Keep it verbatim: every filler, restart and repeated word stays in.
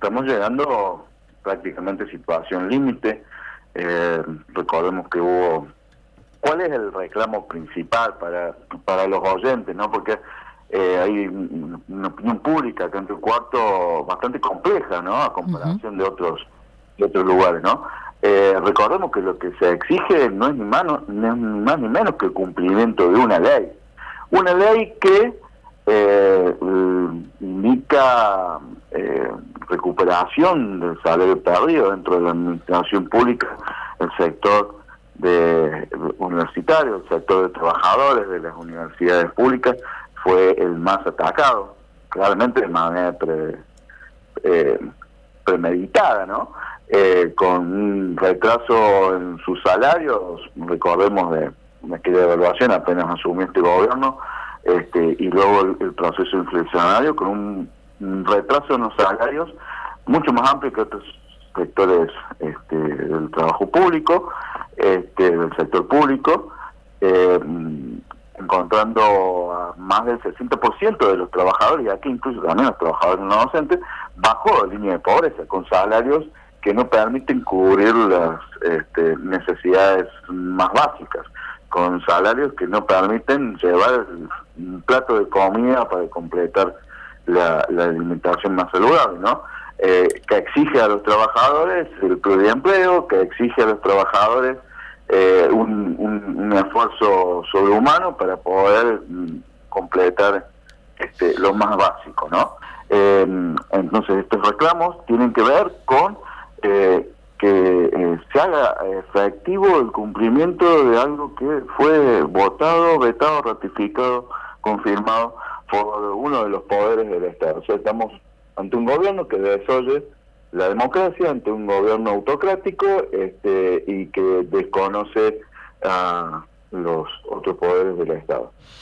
estamos llegando prácticamente a situación límite. Eh, recordemos que hubo... ¿Cuál es el reclamo principal para, para los oyentes, no? Porque eh, hay una opinión pública acá en Río Cuarto bastante compleja, ¿no? A comparación uh-huh. de otros de otros lugares, ¿no? Eh, recordemos que lo que se exige no es ni más, no, no es ni más ni menos que el cumplimiento de una ley. Una ley que eh, indica eh, recuperación del salario perdido dentro de la administración pública, el sector de universitario, el sector de trabajadores de las universidades públicas fue el más atacado, claramente de manera pre, eh, premeditada, ¿no? Eh, con un retraso en sus salarios, recordemos de aquella evaluación, apenas asumió este gobierno, este, y luego el, el proceso inflacionario con un, un retraso en los salarios mucho más amplio que otros sectores este, del trabajo público, este, del sector público, eh, encontrando a más del sesenta por ciento de los trabajadores, y aquí incluso también los trabajadores no docentes, bajo la línea de pobreza, con salarios que no permiten cubrir las este, necesidades más básicas, con salarios que no permiten llevar un plato de comida para completar la, la alimentación más saludable, ¿no? Eh, que exige a los trabajadores el pluriempleo, que exige a los trabajadores eh, un, un, un esfuerzo sobrehumano para poder mm, completar este, lo más básico, ¿no? Eh, entonces estos reclamos tienen que ver con eh, que eh, se haga efectivo el cumplimiento de algo que fue votado, vetado, ratificado, confirmado por uno de los poderes del Estado. O sea, estamos ante un gobierno que desoye la democracia, ante un gobierno autocrático este, y que desconoce a los otros poderes del Estado.